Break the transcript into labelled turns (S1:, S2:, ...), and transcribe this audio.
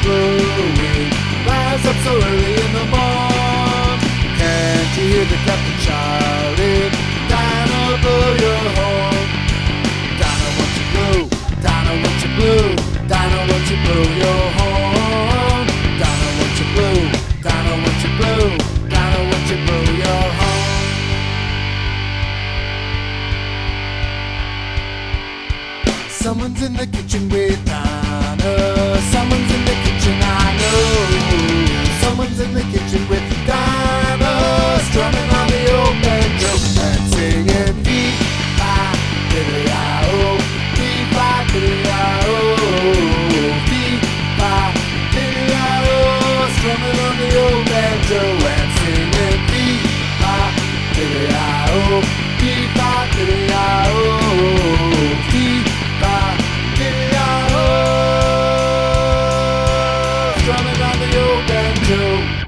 S1: blowing. Rise up so early in the morn. Can't you hear the captain shouting? Dinah, blow your horn. Dinah, won't you blow? Dinah, won't you blow? Dinah, won't you blow your horn? Dinah, won't you blow? Dinah, won't you blow? Dinah, won't you blow your horn? Someone's in the kitchen with Dinah. Someone's in the kitchen, I know. Someone's in the kitchen with Dinah, strumming on the old banjo and singing fee-fi, diddly-i-o, fee-fi, diddly-i-o, fee-fi, diddly-i-o, strumming on the old banjo and singing fee-fi, diddly-i-o, fee-fi, diddly-i-o, fee-fi, diddly-i-o, strumming on the old banjo.